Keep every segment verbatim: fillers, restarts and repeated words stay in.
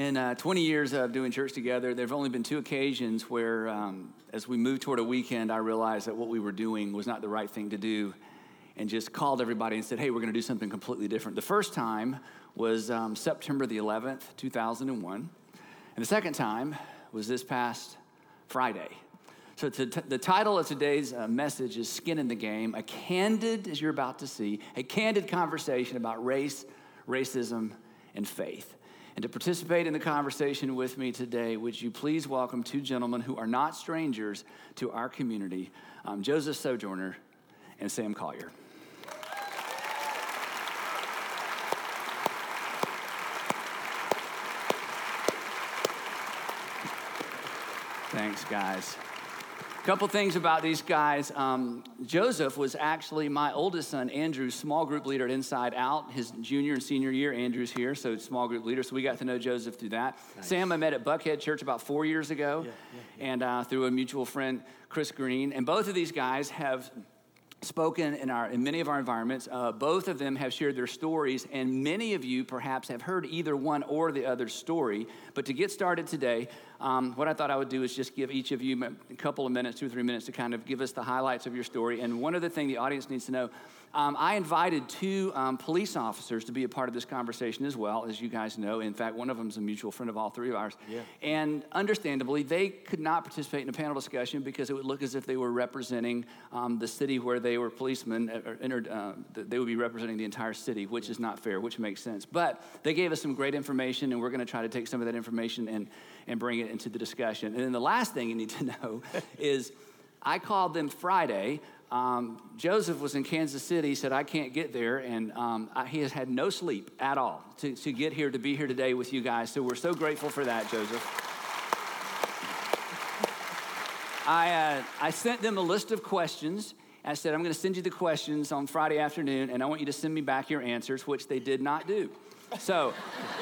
In uh, twenty years of doing church together, there have only been two occasions where, um, as we moved toward a weekend, I realized that what we were doing was not the right thing to do, and just called everybody and said, hey, we're going to do something completely different. The first time was um, September the eleventh, two thousand one, and the second time was this past Friday. So to, t- the title of today's uh, message is Skin in the Game, a candid, as you're about to see, a candid conversation about race, racism, and faith. And to participate in the conversation with me today, would you please welcome two gentlemen who are not strangers to our community, um, Joseph Sojourner and Sam Collier. Thanks, guys. A couple things about these guys. Um, Joseph was actually my oldest son, Andrew's small group leader at Inside Out. His junior and senior year, Andrew's here, so small group leader. So we got to know Joseph through that. Nice. Sam I met at Buckhead Church about four years ago, yeah, yeah, yeah. and uh, through a mutual friend, Chris Green. And both of these guys have spoken in our in many of our environments. Uh, both of them have shared their stories, and many of you perhaps have heard either one or the other story. But to get started today, um, what I thought I would do is just give each of you a couple of minutes, two or three minutes, to kind of give us the highlights of your story. And one other thing the audience needs to know, um, I invited two um, police officers to be a part of this conversation as well, as you guys know. In fact, one of them is a mutual friend of all three of ours. Yeah. And understandably, they could not participate in a panel discussion because it would look as if they were representing um, the city where they were policemen. Or entered, uh, they would be representing the entire city, which yeah. is not fair, which makes sense. But they gave us some great information, and we're going to try to take some of that information and, and bring it into the discussion. And then the last thing you need to know is I called them Friday. Um, Joseph was in Kansas City. He said, I can't get there, and um, I, he has had no sleep at all to, to get here, to be here today with you guys. So we're so grateful for that, Joseph. I, uh, I sent them a list of questions. I said, I'm going to send you the questions on Friday afternoon, and I want you to send me back your answers, which they did not do. So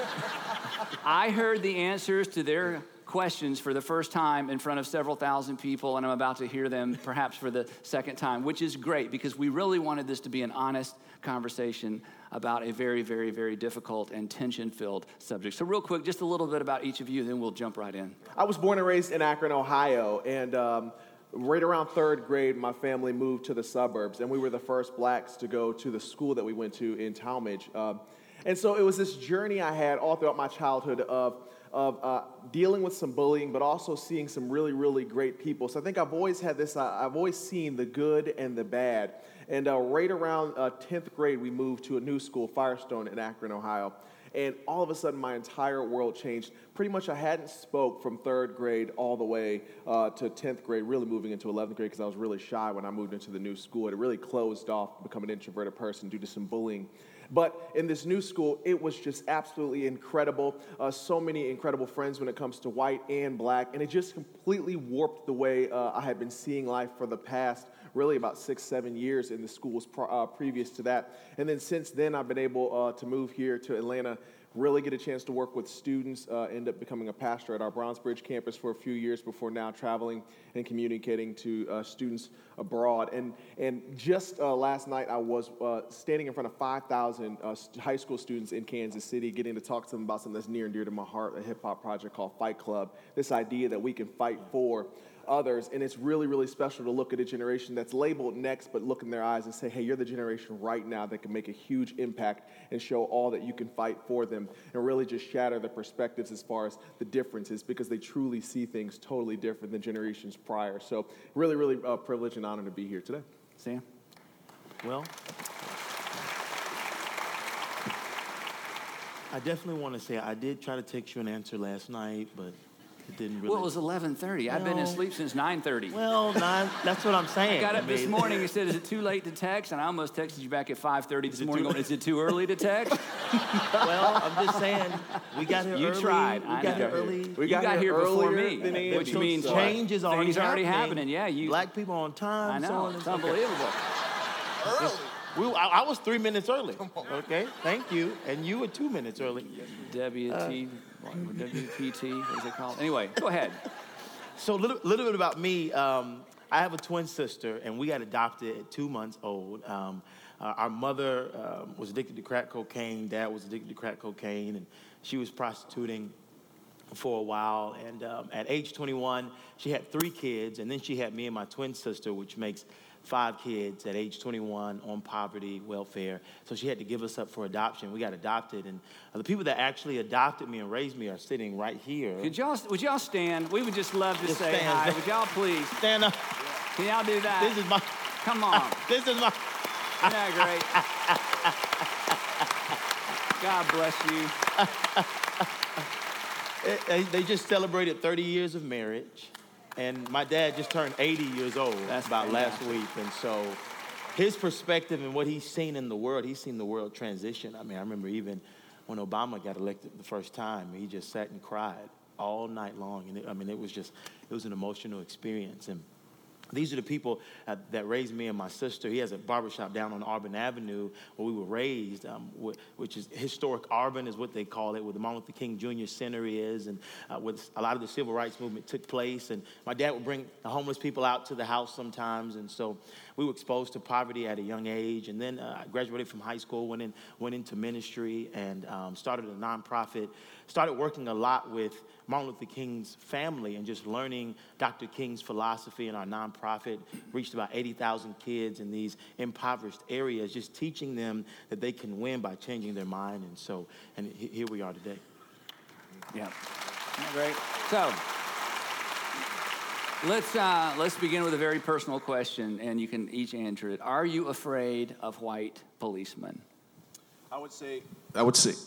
I heard the answers to their questions for the first time in front of several thousand people, and I'm about to hear them perhaps for the second time, which is great because we really wanted this to be an honest conversation about a very, very, very difficult and tension-filled subject. So real quick, just a little bit about each of you, then we'll jump right in. I was born and raised in Akron, Ohio, and um, right around third grade, my family moved to the suburbs, and we were the first blacks to go to the school that we went to in Talmadge. Um, and so it was this journey I had all throughout my childhood of of uh, dealing with some bullying, but also seeing some really, really great people. So I think I've always had this, uh, I've always seen the good and the bad. And uh, right around uh, tenth grade, we moved to a new school, Firestone, in Akron, Ohio. And all of a sudden, my entire world changed. Pretty much I hadn't spoke from third grade all the way uh, to tenth grade, really moving into eleventh grade because I was really shy when I moved into the new school. It really closed off, become an introverted person due to some bullying. But in this new school, it was just absolutely incredible. Uh, so many incredible friends when it comes to white and black. And it just completely warped the way uh, I had been seeing life for the past, really about six, seven years in the schools pro- uh, previous to that. And then since then, I've been able uh, to move here to Atlanta, really get a chance to work with students, uh, end up becoming a pastor at our Bronzebridge campus for a few years before now traveling and communicating to uh, students abroad. And and just uh, last night, I was uh, standing in front of five thousand uh, high school students in Kansas City, getting to talk to them about something that's near and dear to my heart, a hip-hop project called Fight Club, this idea that we can fight for others. And it's really, really special to look at a generation that's labeled next, but look in their eyes and say, hey, you're the generation right now that can make a huge impact and show all that you can fight for them, and really just shatter the perspectives as far as the differences, because they truly see things totally different than generations prior. So really, really uh, privileged and honored to be here today. Sam? Well, I definitely want to say I did try to text you an answer last night, but it didn't really. Well, it was eleven thirty. I've been Well- asleep since nine thirty. Well, nine, that's what I'm saying. I got up I this mean- morning and said, is it too late to text? And I almost texted you back at five thirty this morning too- going, is it too early to text? Well, I'm just saying, we got here You early. tried. We I got here know. early. We You got here before earlier me, than Andy, which means so- Change is already things are already happening. happening. Yeah, you. Black people on time. I so know. on and It's so forth. unbelievable. Early. We, I, I was three minutes early. Okay, thank you. And you were two minutes early. W T, what, W P T, what is it called? Anyway, go ahead. So a little, little bit about me. Um, I have a twin sister, and we got adopted at two months old. Um, uh, our mother um, was addicted to crack cocaine. Dad was addicted to crack cocaine, and she was prostituting for a while. And um, at age twenty-one, she had three kids, and then she had me and my twin sister, which makes five kids at age twenty-one on poverty, welfare. So she had to give us up for adoption. We got adopted, and the people that actually adopted me and raised me are sitting right here. Could y'all, would y'all stand? We would just love to Just say stand. hi. Would y'all please? Stand up. Can y'all do that? This is my, Come on. this is my, Isn't that great? God bless you. they, they just celebrated thirty years of marriage. And my dad just turned eighty years old That's about fantastic. last week. And so his perspective and what he's seen in the world, he's seen the world transition. I mean, I remember even when Obama got elected the first time, he just sat and cried all night long. And it, I mean, it was just, it was an emotional experience. And these are the people uh, that raised me and my sister. He has a barbershop down on Auburn Avenue where we were raised, um, wh- which is historic Auburn is what they call it, where the Martin Luther King Junior Center is, and uh, where a lot of the civil rights movement took place. And my dad would bring the homeless people out to the house sometimes. And so we were exposed to poverty at a young age. And then uh, I graduated from high school, went in, went into ministry, and um, started a nonprofit. Started working a lot with Martin Luther King's family and just learning Doctor King's philosophy in our nonprofit. Reached about eighty thousand kids in these impoverished areas, just teaching them that they can win by changing their mind. And so, and he- here we are today. Yeah. Isn't that great? So let's uh, let's begin with a very personal question, and you can each answer it. Are you afraid of white policemen? I would say, I would say,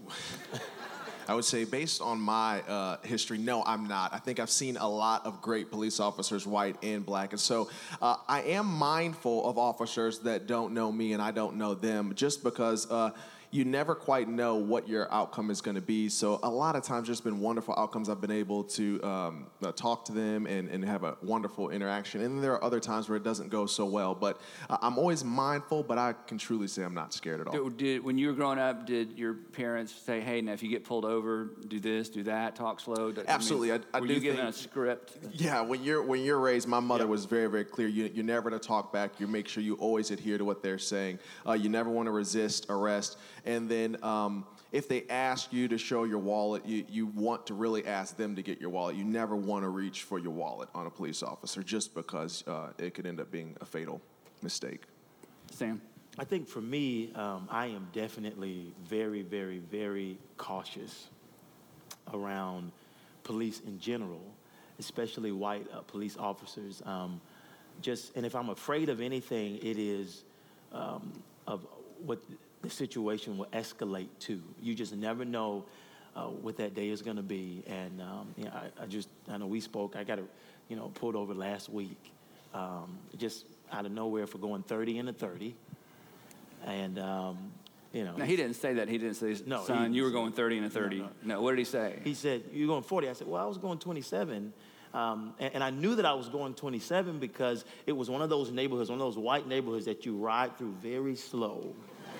I would say based on my uh, history, no, I'm not. I think I've seen a lot of great police officers, white and black. And so uh, I am mindful of officers that don't know me and I don't know them, just because uh, you never quite know what your outcome is going to be. So a lot of times there's been wonderful outcomes. I've been able to um, uh, talk to them and, and have a wonderful interaction. And there are other times where it doesn't go so well. But uh, I'm always mindful, but I can truly say I'm not scared at all. Did, did, when you were growing up, did your parents say, hey, now if you get pulled over, do this, do that, talk slow? I mean, Absolutely. I- I were do you given think- a script? Yeah, when you're when you're raised, my mother Yeah. was very, very clear. You, you're never to talk back. You make sure you always adhere to what they're saying. Uh, you never want to resist arrest. And then um, if they ask you to show your wallet, you, you want to really ask them to get your wallet. You never want to reach for your wallet on a police officer just because uh, it could end up being a fatal mistake. Sam? I think for me, um, I am definitely very, very, very cautious around police in general, especially white uh, police officers. Um, just and if I'm afraid of anything, it is um, of what the situation will escalate to. You just never know uh, what that day is going to be. And um, you know, I, I just I know we spoke. I got a, you know pulled over last week, um, just out of nowhere for going thirty and a thirty. And, um, you know. No, he didn't say that. He didn't say, No, son, he- you were going thirty and a thirty. No, No, what did he say? He said, you're going forty. I said, well, I was going twenty-seven. Um, and, and I knew that I was going twenty-seven because it was one of those neighborhoods, one of those white neighborhoods that you ride through very slow.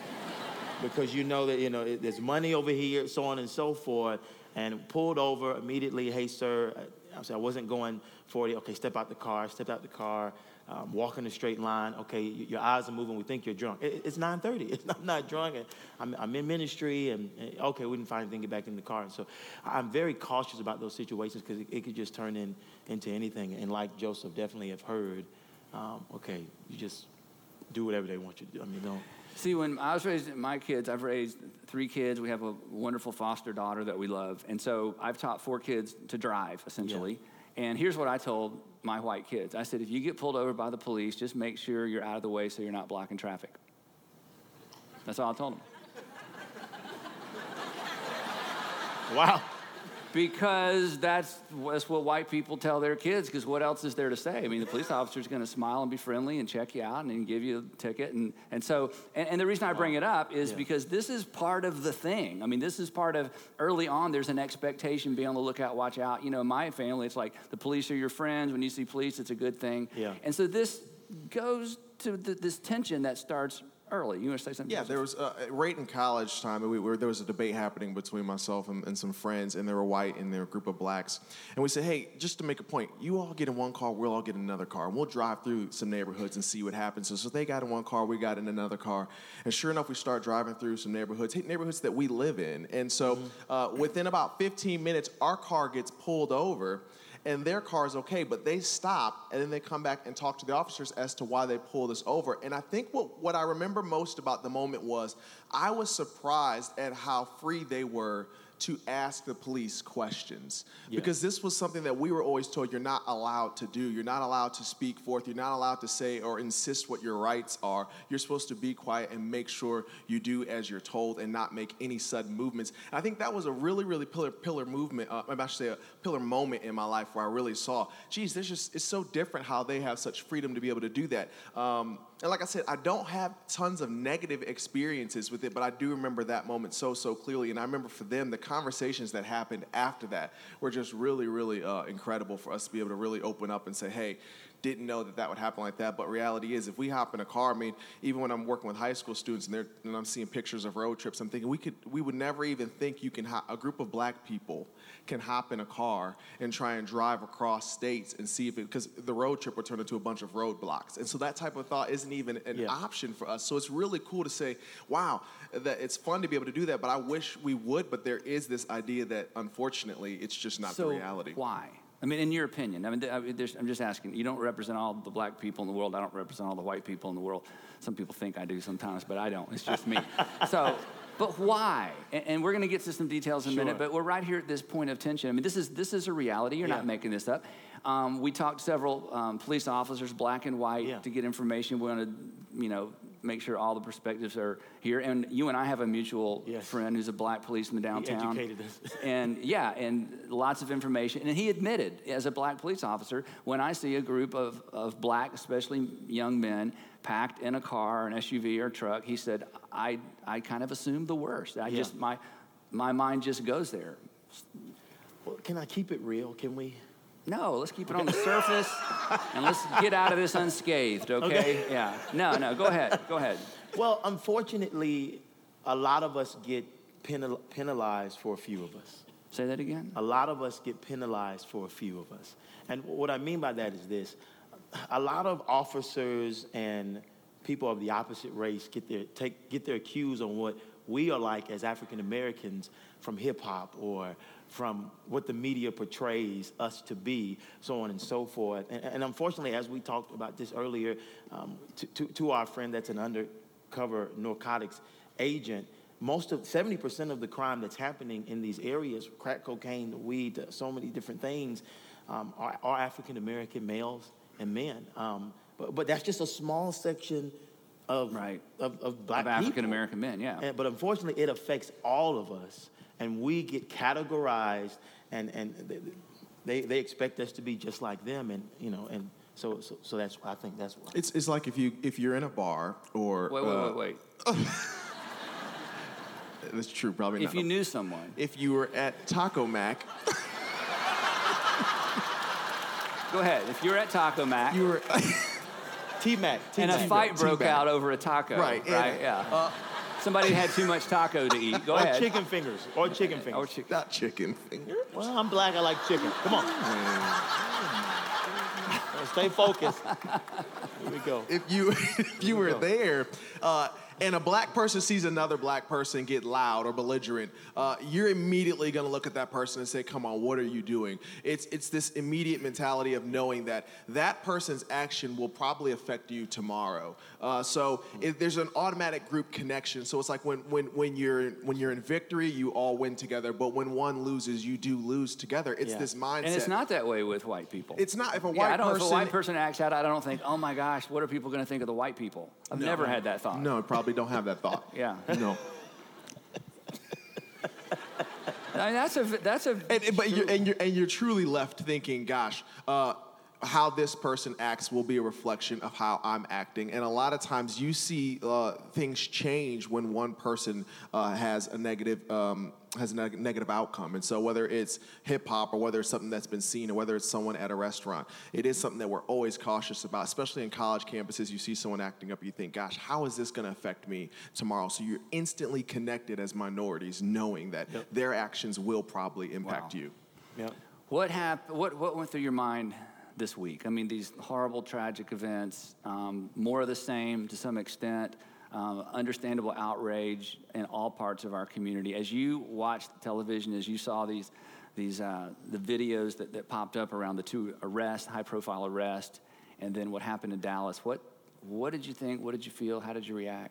Because you know that, you know, it, there's money over here, so on and so forth. And pulled over immediately, hey, sir. I said, I wasn't going forty. Okay, step out the car, step out the car. Um, walk in a straight line. Okay, y- your eyes are moving. We think you're drunk. It, it's nine thirty. It's not, I'm not drunk. And I'm, I'm in ministry, and, and okay, we didn't find anything. Get back in the car. And so I'm very cautious about those situations because it, it could just turn in, into anything. And like Joseph, definitely have heard, um, okay, you just do whatever they want you to do. I mean, don't. See, when I was raising my kids, I've raised three kids. We have a wonderful foster daughter that we love. And so I've taught four kids to drive, essentially. And here's what I told my white kids. I said, if you get pulled over by the police, just make sure you're out of the way so you're not blocking traffic. That's all I told them. Wow. Because that's, that's what white people tell their kids, because what else is there to say? I mean, the police officer's going to smile and be friendly and check you out and then give you a ticket. And, and so, and, and the reason I bring it up is Yeah. because this is part of the thing. I mean, this is part of, early on, there's an expectation, be on the lookout, watch out. You know, in my family, it's like the police are your friends. When you see police, it's a good thing. Yeah. And so this goes to th- this tension that starts early. You want to say something? Yeah, Joseph? there was uh, right in college time. We were, there was a debate happening between myself and, and some friends, and they were white and they were a group of blacks. And we said, hey, just to make a point, you all get in one car, we'll all get in another car, and we'll drive through some neighborhoods and see what happens. So, so they got in one car, we got in another car, and sure enough, we start driving through some neighborhoods, neighborhoods that we live in. And so, mm-hmm. uh, within about fifteen minutes, our car gets pulled over. And their car is okay, but they stop, and then they come back and talk to the officers as to why they pulled us over. And I think what, what I remember most about the moment was I was surprised at how free they were to ask the police questions. Yeah. Because this was something that we were always told you're not allowed to do. You're not allowed to speak forth. You're not allowed to say or insist what your rights are. You're supposed to be quiet and make sure you do as you're told and not make any sudden movements. And I think that was a really, really pillar pillar movement, uh, I should say a pillar moment in my life where I really saw, geez, there's just, it's so different how they have such freedom to be able to do that. Um, And like I said, I don't have tons of negative experiences with it, but I do remember that moment so, so clearly. And I remember for them, the conversations that happened after that were just really, really uh, incredible for us to be able to really open up and say, hey, didn't know that that would happen like that. But reality is, if we hop in a car, I mean, even when I'm working with high school students and, they're, and I'm seeing pictures of road trips, I'm thinking we could, we would never even think you can, ho- a group of black people can hop in a car and try and drive across states and see if it, because the road trip would turn into a bunch of roadblocks. And so that type of thought isn't even an yeah. option for us. So it's really cool to say, wow, that it's fun to be able to do that, but I wish we would, but there is this idea that unfortunately it's just not so the reality. Why? I mean, in your opinion, I mean, I'm just asking, you don't represent all the black people in the world. I don't represent all the white people in the world. Some people think I do sometimes, but I don't. It's just me. So, but why? And, and we're going to get to some details in Sure. a minute, but we're right here at this point of tension. I mean, this is this is a reality. You're yeah. not making this up. Um, we talked to several um, police officers, black and white, yeah. to get information. We want to, you know, make sure all the perspectives are here. And you and I have a mutual yes. friend who's a black policeman downtown. He educated us. And yeah, and lots of information. And he admitted, as a black police officer, when I see a group of, of black, especially young men, packed in a car, an S U V or truck, he said, I I kind of assume the worst. I yeah. just, my my mind just goes there. Well, can I keep it real? Can we? No, let's keep it on the surface, and let's get out of this unscathed, okay? okay? Yeah. No, no, go ahead. Go ahead. Well, unfortunately, a lot of us get penal- penalized for a few of us. Say that again? A lot of us get penalized for a few of us. And what I mean by that is this. A lot of officers and people of the opposite race get their, take, get their cues on what we are like as African Americans from hip-hop or from what the media portrays us to be, so on and so forth. And, and unfortunately, as we talked about this earlier, um, to, to, to our friend that's an undercover narcotics agent, most of, seventy percent of the crime that's happening in these areas, crack cocaine, the weed, so many different things, um, are, are African-American males and men. Um, but, but that's just a small section of, right. of, of black of African-American men, yeah. And, but unfortunately, it affects all of us. And we get categorized, and, and they they expect us to be just like them, and you know, and so so, so that's I think that's why. It's it's like if you if you're in a bar or wait wait uh, wait wait. That's true, probably not. If you knew someone. If you were at Taco Mac. Go ahead. If you're at Taco Mac. You were. T-Mac. And a fight broke T-Mac. out over a taco. Right. Right. And, yeah. Uh, Somebody had too much taco to eat. Go or ahead. chicken fingers. Or chicken fingers. Or chicken. Not chicken finger. Well, I'm black. I like chicken. Come on. Stay focused. Here we go. If you if you were there, uh, and a black person sees another black person get loud or belligerent, uh, you're immediately going to look at that person and say, come on, what are you doing? It's it's this immediate mentality of knowing that that person's action will probably affect you tomorrow. Uh, so it, there's an automatic group connection. So it's like when when when you're when you're in victory, you all win together. But when one loses, you do lose together. It's Yeah. this mindset. And it's not that way with white people. It's not. If a Yeah, white I don't, person, if a white person acts out, I don't think, oh my gosh, what are people going to think of the white people? I've No. never had that thought. No, probably don't have that thought. Yeah. No. I mean, that's a that's a. And, and- but you're, and you're and you're truly left thinking, gosh, uh, how this person acts will be a reflection of how I'm acting. And a lot of times you see uh, things change when one person uh, has a negative um, has a neg- negative outcome. And so whether it's hip hop or whether it's something that's been seen or whether it's someone at a restaurant, it is something that we're always cautious about, especially in college campuses. You see someone acting up, you think, gosh, how is this going to affect me tomorrow? So you're instantly connected as minorities, knowing that Yep. their actions will probably impact Wow. you. Yeah. What happened? What, what went through your mind this week? I mean, these horrible, tragic events, um, more of the same to some extent, um, understandable outrage in all parts of our community. As you watched television, as you saw these, these uh, the videos that, that popped up around the two arrests, high-profile arrests, and then what happened in Dallas, what, what did you think? What did you feel? How did you react?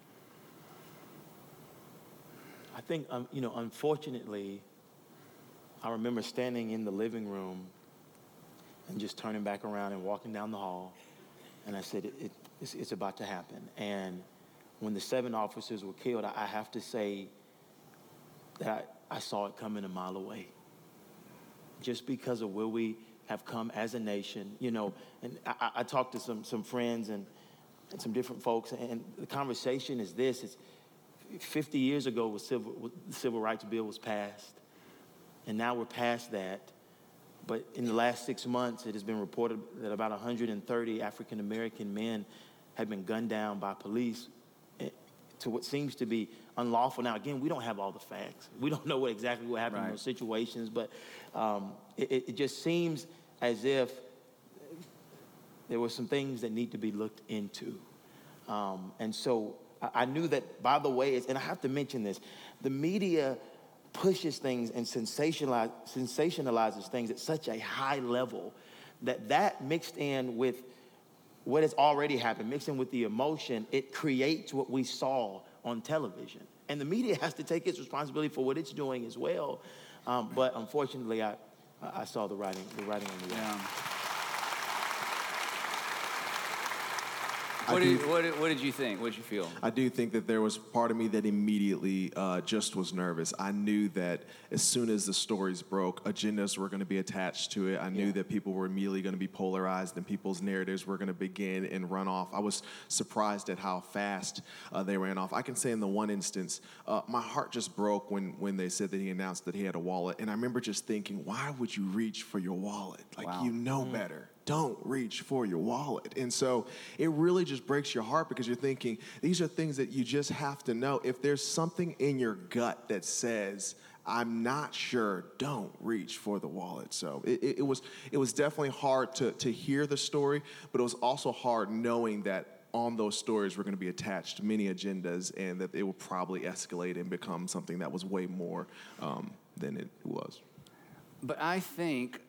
I think, um, you know, unfortunately, I remember standing in the living room and just turning back around and walking down the hall. And I said, it, it, it's, it's about to happen. And when the seven officers were killed, I, I have to say that I, I saw it coming a mile away. Just because of where we have come as a nation, you know, and I, I talked to some, some friends and, and some different folks, and the conversation is this. It's fifty years ago, was civil, the Civil Rights Bill was passed. And now we're past that. But in the last six months, it has been reported that about one hundred thirty African-American men have been gunned down by police to what seems to be unlawful. Now, again, we don't have all the facts. We don't know what exactly what happened Right. in those situations, but um, it, it just seems as if there were some things that need to be looked into. Um, and so I, I knew that, by the way, and I have to mention this, the media pushes things and sensationalize, sensationalizes things at such a high level that that mixed in with what has already happened, mixed in with the emotion, it creates what we saw on television. And the media has to take its responsibility for what it's doing as well. Um, but unfortunately, I, I saw the writing, the writing on the wall. Yeah. What did, what, did, what did you think? What did you feel? I do think that there was part of me that immediately uh, just was nervous. I knew that as soon as the stories broke, agendas were going to be attached to it. I knew Yeah. that people were immediately going to be polarized and people's narratives were going to begin and run off. I was surprised at how fast uh, they ran off. I can say in the one instance, uh, my heart just broke when, when they said that he announced that he had a wallet. And I remember just thinking, why would you reach for your wallet? Like, Wow. you know Mm. better. Don't reach for your wallet. And so it really just breaks your heart because you're thinking, these are things that you just have to know. If there's something in your gut that says, I'm not sure, don't reach for the wallet. So it, it, it was it was definitely hard to, to hear the story, but it was also hard knowing that on those stories were going to be attached many agendas and that it would probably escalate and become something that was way more um, than it was. But I think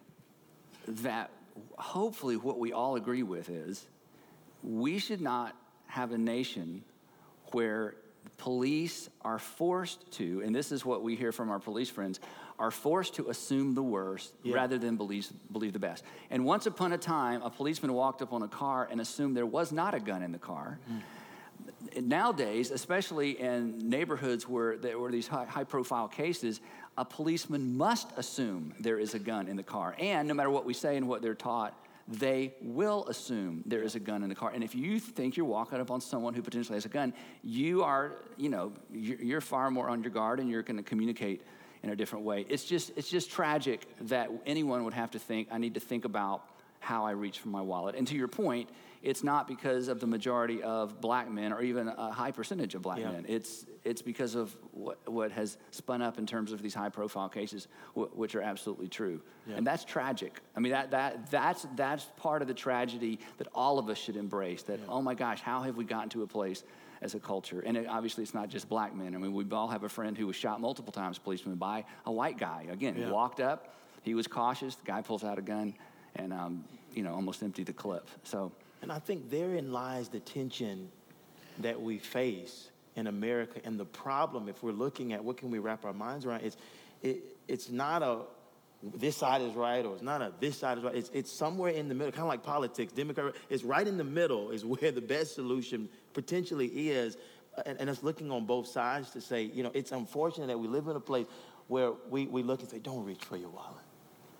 that hopefully what we all agree with is we should not have a nation where police are forced to, and this is what we hear from our police friends, are forced to assume the worst Yeah. rather than believe, believe the best. And once upon a time, a policeman walked up on a car and assumed there was not a gun in the car. Mm. Nowadays, especially in neighborhoods where there were these high, high-profile cases, a policeman must assume there is a gun in the car. And no matter what we say and what they're taught, they will assume there is a gun in the car. And if you think you're walking up on someone who potentially has a gun, you are, you know, you're, you're far more on your guard and you're going to communicate in a different way. It's just, it's just tragic that anyone would have to think, I need to think about how I reach for my wallet. And to your point, it's not because of the majority of black men or even a high percentage of black Yeah. men. It's it's because of what, what has spun up in terms of these high-profile cases, w- which are absolutely true. Yeah. And that's tragic. I mean, that that that's that's part of the tragedy that all of us should embrace, that, Yeah. oh my gosh, how have we gotten to a place as a culture? And it, obviously, it's not just black men. I mean, we all have a friend who was shot multiple times, policeman, by a white guy. Again, Yeah. he walked up, he was cautious, the guy pulls out a gun and, um, you know, almost emptied the clip. So... And I think therein lies the tension that we face in America. And the problem, if we're looking at what can we wrap our minds around, is it, it's not a this side is right or it's not a this side is right. It's, it's somewhere in the middle, kind of like politics. Democrat, it's right in the middle is where the best solution potentially is. And, and it's looking on both sides to say, you know, it's unfortunate that we live in a place where we, we look and say, don't reach for your wallet.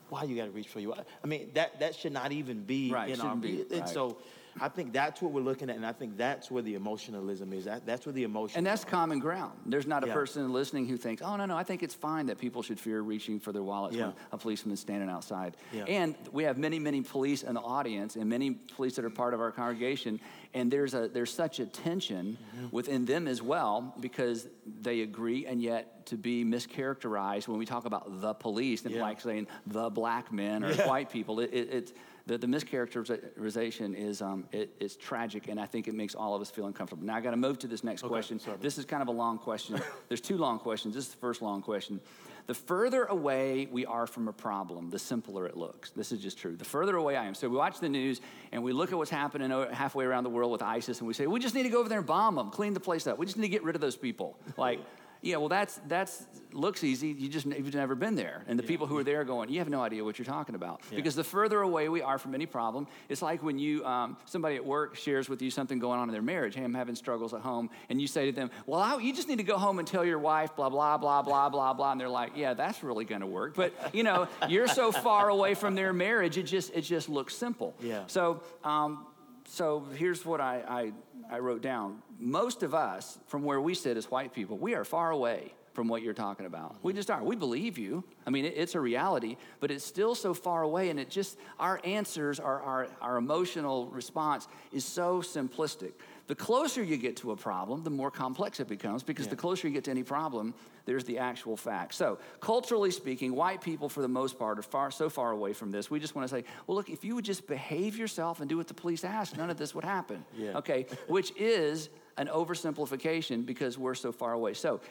why you got to reach for you? I mean, that, that should not even be Right, in our... shouldn't be, And right. so I think that's what we're looking at, and I think that's where the emotionalism is. That, that's where the emotion And that's are. common ground. There's not a Yeah. person listening who thinks, oh, no, no, I think it's fine that people should fear reaching for their wallets Yeah. when a policeman is standing outside. Yeah. And we have many, many police in the audience and many police that are part of our congregation, and there's a there's such a tension Mm-hmm. within them as well because they agree, and yet to be mischaracterized when we talk about the police, and Yeah. like saying the black men or Yeah. white people, it, it, it's... The, the mischaracterization is um, it, it's tragic, and I think it makes all of us feel uncomfortable. Now, I got to move to this next Okay, question. sorry. This is kind of a long question. There's two long questions. This is the first long question. The further away we are from a problem, the simpler it looks. This is just true. The further away I am. So we watch the news, and we look at what's happening o- halfway around the world with ISIS, and we say, we just need to go over there and bomb them, clean the place up. We just need to get rid of those people. Like, yeah, well, that's that's looks easy. You just you've never been there, and the people who are there going, you have no idea what you're talking about. Yeah. Because the further away we are from any problem, it's like when you um, somebody at work shares with you something going on in their marriage. Hey, I'm having struggles at home, and you say to them, well, I, you just need to go home and tell your wife, blah blah blah blah blah blah, and they're like, yeah, that's really going to work. But you know, you're so far away from their marriage, it just it just looks simple. Yeah. So. Um, So here's what I, I, I wrote down. Most of us, from where we sit as white people, we are far away from what you're talking about. We just are. We believe you. I mean, it, it's a reality, but it's still so far away, and it just, our answers, our, our, our emotional response is so simplistic. The closer you get to a problem, the more complex it becomes, because Yeah. the closer you get to any problem, there's the actual fact. So culturally speaking, white people, for the most part, are far so far away from this. We just want to say, well, look, if you would just behave yourself and do what the police ask, none of this would happen. Yeah. Okay, which is an oversimplification because we're so far away. So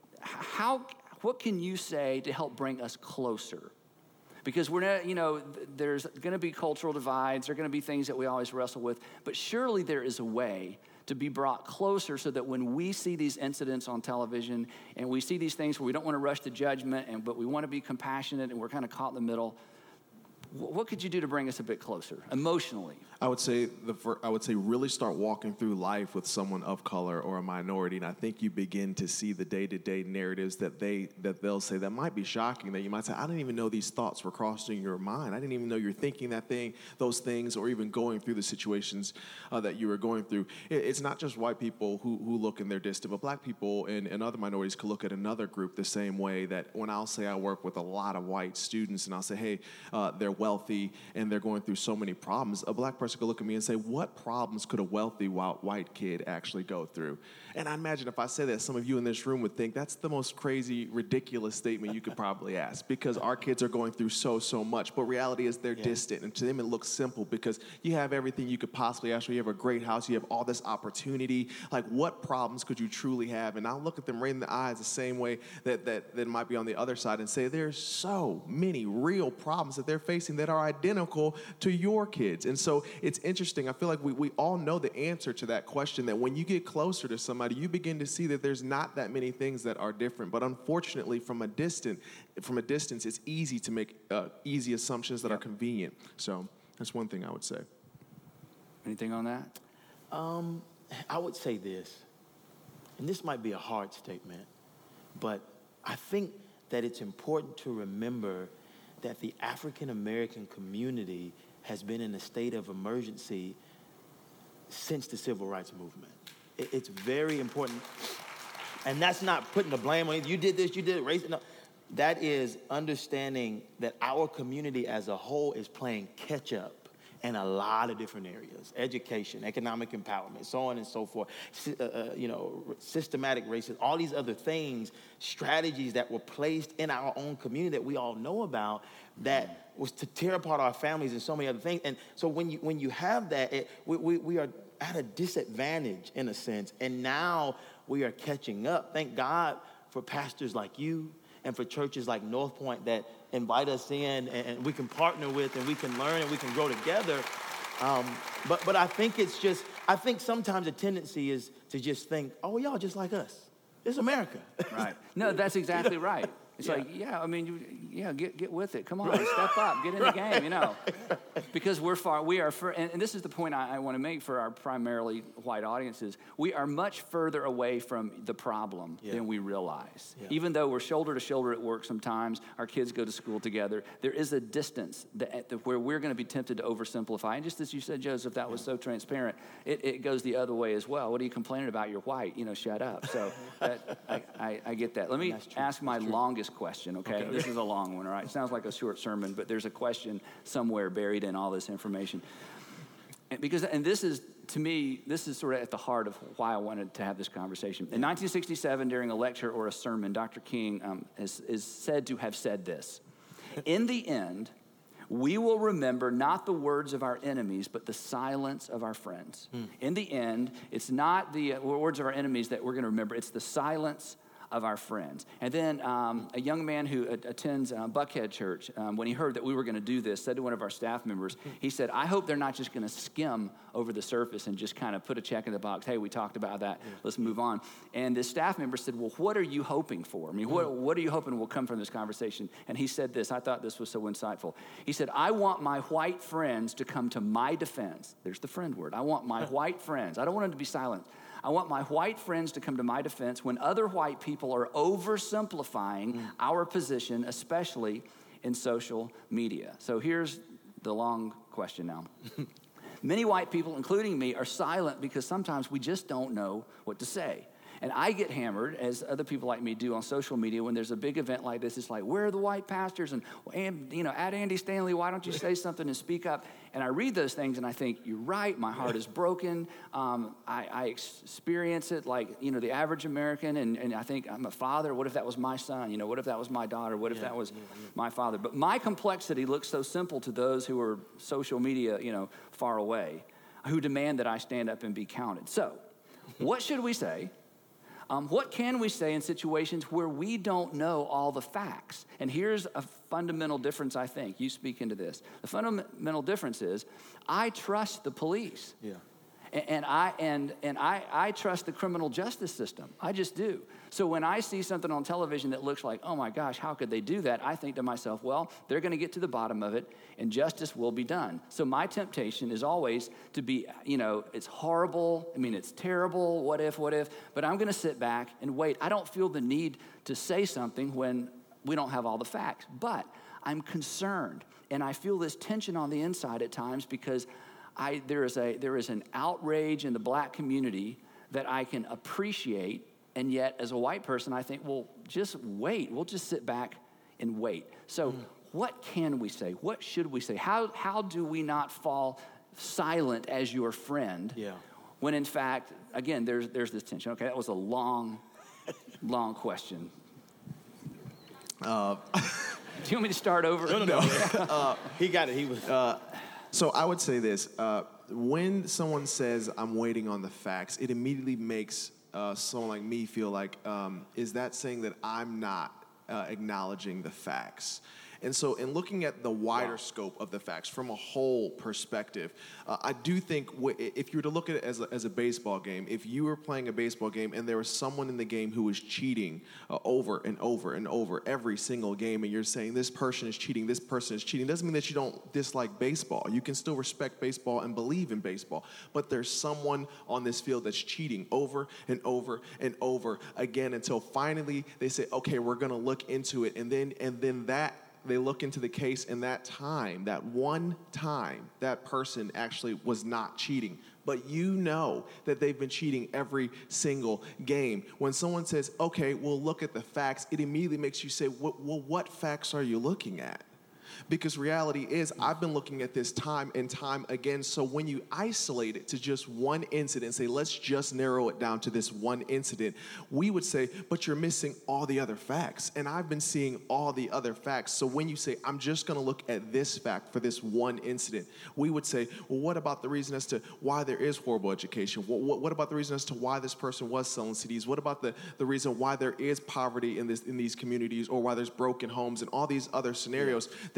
how, what can you say to help bring us closer? Because we're not, you know, th- there's going to be cultural divides. There are going to be things that we always wrestle with. But surely there is a way to be brought closer so that when we see these incidents on television and we see these things where we don't want to rush to judgment, and but we want to be compassionate and we're kind of caught in the middle, wh- what could you do to bring us a bit closer emotionally? I would say the fir- I would say really start walking through life with someone of color or a minority, and I think you begin to see the day-to-day narratives that they that they'll say that might be shocking. That you might say, I didn't even know these thoughts were crossing your mind. I didn't even know you're thinking that thing, those things, or even going through the situations uh, that you were going through. It, it's not just white people who who look and they're distant, but black people and, and other minorities could look at another group the same way. That when I'll say I work with a lot of white students, and I'll say, hey, uh, they're wealthy and they're going through so many problems. A black person could look at me and say, what problems could a wealthy white kid actually go through? And I imagine if I say that, some of you in this room would think that's the most crazy, ridiculous statement you could probably ask, because our kids are going through so, so much. But reality is they're Yeah. distant, and to them it looks simple because you have everything you could possibly ask for. You have a great house. You have all this opportunity. Like, what problems could you truly have? And I'll look at them right in the eyes the same way that, that, that might be on the other side and say, there's so many real problems that they're facing that are identical to your kids. And so it's interesting. I feel like we, we all know the answer to that question, that when you get closer to somebody, you begin to see that there's not that many things that are different. But unfortunately, from a distant, from a distance, it's easy to make uh, easy assumptions that are convenient. So that's one thing I would say. Anything on that? Um, I would say this, and this might be a hard statement, but I think that it's important to remember that the African American community has been in a state of emergency since the civil rights movement. It, it's very important, and that's not putting the blame on you. You did this, you did it, race. No, that is understanding that our community as a whole is playing catch up in a lot of different areas: education, economic empowerment, so on and so forth. Si- uh, uh, you know, systematic racism, all these other things, strategies that were placed in our own community that we all know about, that was to tear apart our families and so many other things. And so when you when you have that, it, we, we, we are at a disadvantage in a sense. And now we are catching up. Thank God for pastors like you and for churches like North Point that invite us in and, and we can partner with and we can learn and we can grow together. Um, but but I think it's just, I think sometimes a tendency is to just think, oh, y'all just like us. It's America. Right. No, that's exactly right. It's Yeah. like, yeah, I mean, you, yeah, get get with it. Come on, step up, get in the game, you know. Because we're far, we are, for, and, and this is the point I, I want to make for our primarily white audiences. We are much further away from the problem yeah. than we realize. Yeah. Even though we're shoulder to shoulder at work sometimes, our kids go to school together, there is a distance that, that where we're going to be tempted to oversimplify. And just as you said, Joseph, that was so transparent, it, it goes the other way as well. What are you complaining about? You're white. You know, shut up. So that, I, I, I get that. Let me ask my longest question, okay? okay? This is a long one, all right? It sounds like a short sermon, but there's a question somewhere buried in all this information. And because, and this is, to me, this is sort of at the heart of why I wanted to have this conversation. In nineteen sixty-seven, during a lecture or a sermon, Doctor King um, is, is said to have said this: in the end, we will remember not the words of our enemies, but the silence of our friends. Hmm. In the end, it's not the uh, words of our enemies that we're going to remember. It's the silence of our friends. And then um, a young man who a- attends uh, Buckhead Church, um, when he heard that we were going to do this, said to one of our staff members, he said, I hope they're not just going to skim over the surface and just kind of put a check in the box. Hey, we talked about that. Yeah. Let's move on. And this staff member said, well, what are you hoping for? I mean, what, what are you hoping will come from this conversation? And he said this. I thought this was so insightful. He said, I want my white friends to come to my defense. There's the friend word. I want my white friends. I don't want them to be silent. I want my white friends to come to my defense when other white people are oversimplifying mm. our position, especially in social media. So here's the long question now. Many white people, including me, are silent because sometimes we just don't know what to say. And I get hammered, as other people like me do, on social media when there's a big event like this. It's like, where are the white pastors? And, and you know, at Andy Stanley, why don't you say something and speak up? And I read those things and I think, you're right, my heart is broken. Um, I, I experience it like, you know, the average American. And, and I think, I'm a father. What if that was my son? You know, what if that was my daughter? What if yeah, that was yeah, yeah. my father? But my complexity looks so simple to those who are social media, you know, far away, who demand that I stand up and be counted. So what should we say? Um, what can we say in situations where we don't know all the facts? And here's a fundamental difference, I think. You speak into this. The fundamental difference is I trust the police. Yeah. And, and I and and I, I trust the criminal justice system. I just do. So when I see something on television that looks like, oh my gosh, how could they do that? I think to myself, well, they're going to get to the bottom of it and justice will be done. So my temptation is always to be, you know, it's horrible. I mean, it's terrible. What if, what if? But I'm going to sit back and wait. I don't feel the need to say something when we don't have all the facts. But I'm concerned and I feel this tension on the inside at times because I there is a there is an outrage in the black community that I can appreciate. And yet, as a white person, I think, well, just wait. We'll just sit back and wait. So mm. what can we say? What should we say? How how do we not fall silent as your friend yeah. when, in fact, again, there's there's this tension. Okay, that was a long, long question. Uh, do you want me to start over? No, no, no. uh, he got it. He was... Uh, So I would say this. Uh, when someone says, I'm waiting on the facts, it immediately makes uh, someone like me feel like, um, is that saying that I'm not uh, acknowledging the facts? And so in looking at the wider wow. scope of the facts from a whole perspective, uh, I do think w- if you were to look at it as a, as a baseball game, if you were playing a baseball game and there was someone in the game who was cheating uh, over and over and over every single game, and you're saying this person is cheating, this person is cheating, doesn't mean that you don't dislike baseball. You can still respect baseball and believe in baseball. But there's someone on this field that's cheating over and over and over again until finally they say, okay, we're going to look into it. And then and then that they look into the case, and that time, that one time, that person actually was not cheating. But you know that they've been cheating every single game. When someone says, okay, we'll look at the facts, it immediately makes you say, well, what facts are you looking at? Because reality is, I've been looking at this time and time again. So when you isolate it to just one incident, say, let's just narrow it down to this one incident, we would say, but you're missing all the other facts. And I've been seeing all the other facts. So when you say, I'm just going to look at this fact for this one incident, we would say, well, what about the reason as to why there is horrible education? What, what, what about the reason as to why this person was selling C Ds? What about the, the reason why there is poverty in this in these communities, or why there's broken homes and all these other scenarios that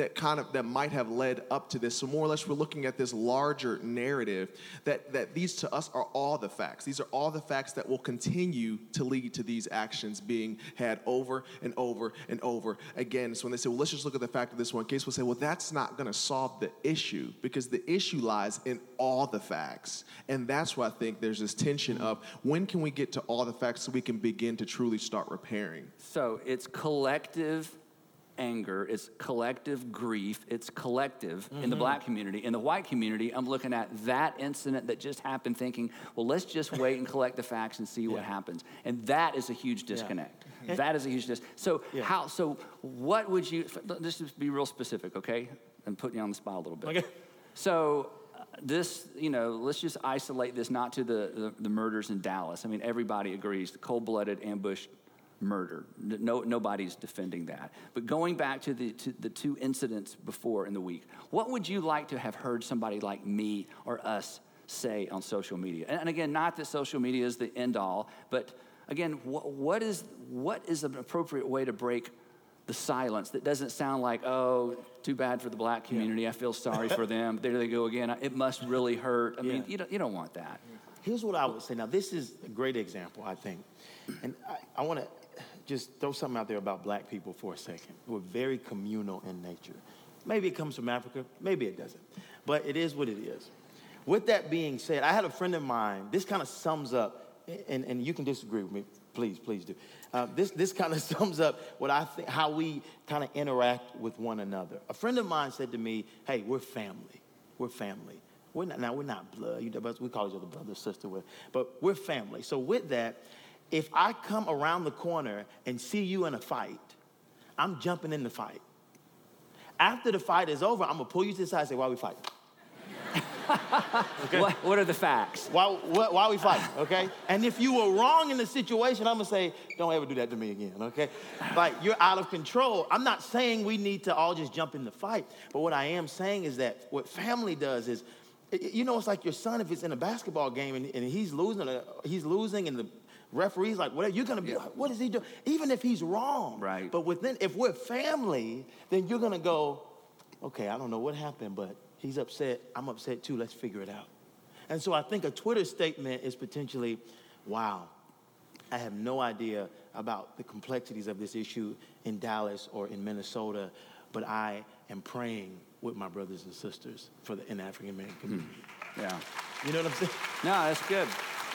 that kind of, that might have led up to this. So more or less, we're looking at this larger narrative that, that these to us are all the facts. These are all the facts that will continue to lead to these actions being had over and over and over again. So when they say, well, let's just look at the fact of this one case, we'll say, well, that's not going to solve the issue, because the issue lies in all the facts. And that's why I think there's this tension of when can we get to all the facts so we can begin to truly start repairing. So it's collective anger, it's collective grief, it's collective mm-hmm. in the black community. In the white community, I'm looking at that incident that just happened thinking, well, let's just wait and collect the facts and see yeah. what happens. And that is a huge disconnect. Yeah. That is a huge disconnect. So yeah. how, so what would you, let's just be real specific, okay? I'm putting you on the spot a little bit. Okay. So uh, this, you know, let's just isolate this not to the, the, the murders in Dallas. I mean, everybody agrees, the cold-blooded ambush murder. No, nobody's defending that. But going back to the to the two incidents before in the week, what would you like to have heard somebody like me or us say on social media? And, and again, not that social media is the end all, but again, wh- what is what is an appropriate way to break the silence that doesn't sound like, oh, too bad for the black community. Yeah. I feel sorry for them. There they go again. It must really hurt. I yeah. mean, you don't you don't want that. Here's what I would say. Now, this is a great example, I think. And I, I want to just throw something out there about black people for a second. We're very communal in nature. Maybe it comes from Africa. Maybe it doesn't. But it is what it is. With that being said, I had a friend of mine. This kind of sums up, and, and you can disagree with me. Please, please do. Uh, this this kind of sums up what I think, how we kind of interact with one another. A friend of mine said to me, hey, we're family. We're family. We're not, now, we're not blood. You know, we call each other brother, sister, but we're family. So with that, if I come around the corner and see you in a fight, I'm jumping in the fight. After the fight is over, I'm going to pull you to the side and say, why are we fighting? Okay? What, what are the facts? Why, why, why are we fighting, okay? And if you were wrong in the situation, I'm going to say, don't ever do that to me again, okay? Like, you're out of control. I'm not saying we need to all just jump in the fight, but what I am saying is that what family does is, you know, it's like your son, if it's in a basketball game and, and he's losing, he's losing and the referee's like, whatever, you're going to be, yeah. what is he doing? Even if he's wrong. Right. But within, if we're family, then you're going to go, okay, I don't know what happened, but he's upset. I'm upset too. Let's figure it out. And so I think a Twitter statement is potentially, wow, I have no idea about the complexities of this issue in Dallas or in Minnesota, but I am praying with my brothers and sisters for the in African American community. Hmm. Yeah. You know what I'm saying? No, that's good.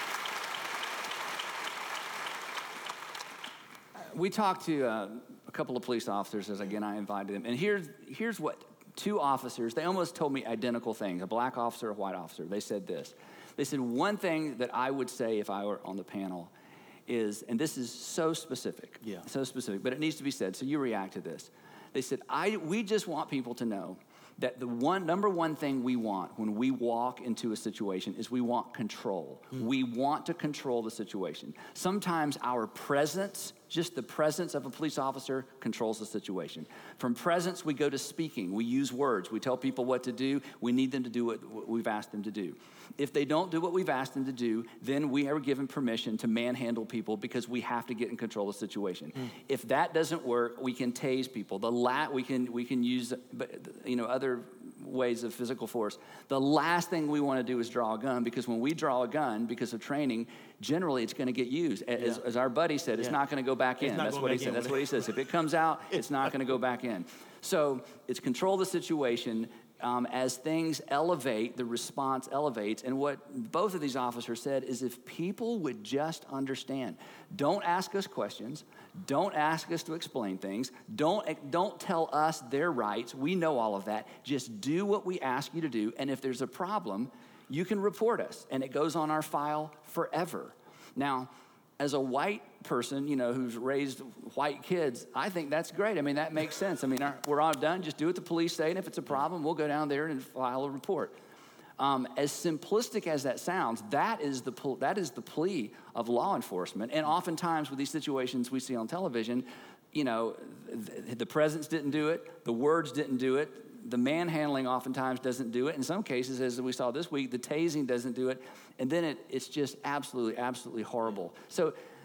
We talked to uh, a couple of police officers, as again I invited them, and here's here's what two officers, they almost told me identical things, a black officer, a white officer. They said this. They said, one thing that I would say if I were on the panel is, and this is so specific, yeah. so specific, but it needs to be said, so you react to this. They said, I we just want people to know that the one number one thing we want when we walk into a situation is we want control. Mm. We want to control the situation. Sometimes our presence, just the presence of a police officer, controls the situation. From presence, we go to speaking. We use words. We tell people what to do. We need them to do what we've asked them to do. If they don't do what we've asked them to do, then we are given permission to manhandle people because we have to get in control of the situation. Mm. If that doesn't work, we can tase people. The la- we can we can use you know other ways of physical force. The last thing we want to do is draw a gun, because when we draw a gun, because of training, generally it's going to get used. As, yeah. as our buddy said, it's yeah. not going to go back in. That's what he said. That's what he says. If it comes out, it's not going to go back in. So it's control the situation. Um, as things elevate, the response elevates. And what both of these officers said is, if people would just understand, don't ask us questions, don't ask us to explain things, don't, don't tell us their rights. We know all of that. Just do what we ask you to do. And if there's a problem, you can report us. And it goes on our file forever. Now, as a white person, you know, who's raised white kids, I think that's great. I mean, that makes sense. I mean, our, we're all done. Just do what the police say, and if it's a problem, we'll go down there and file a report. Um, as simplistic as that sounds, that is the that is the plea of law enforcement. And oftentimes with these situations we see on television, you know, the, the presence didn't do it, the words didn't do it, the manhandling oftentimes doesn't do it. In some cases, as we saw this week, the tasing doesn't do it. And then it, it's just absolutely, absolutely horrible. So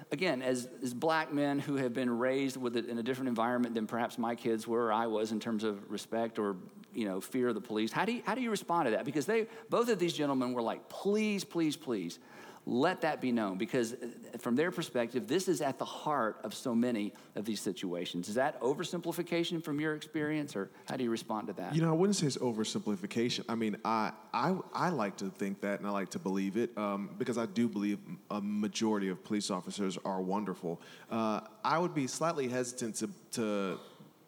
again, as, as black men who have been raised with it in a different environment than perhaps my kids were or I was in terms of respect or, you know, fear of the police, how do you, how do you respond to that? Because they, both of these gentlemen were like, please, please, please, let that be known. Because from their perspective, this is at the heart of so many of these situations. Is that oversimplification from your experience, or how do you respond to that? You know, I wouldn't say it's oversimplification. I mean, I I, I like to think that, and I like to believe it, um, because I do believe a majority of police officers are wonderful. Uh, I would be slightly hesitant to to,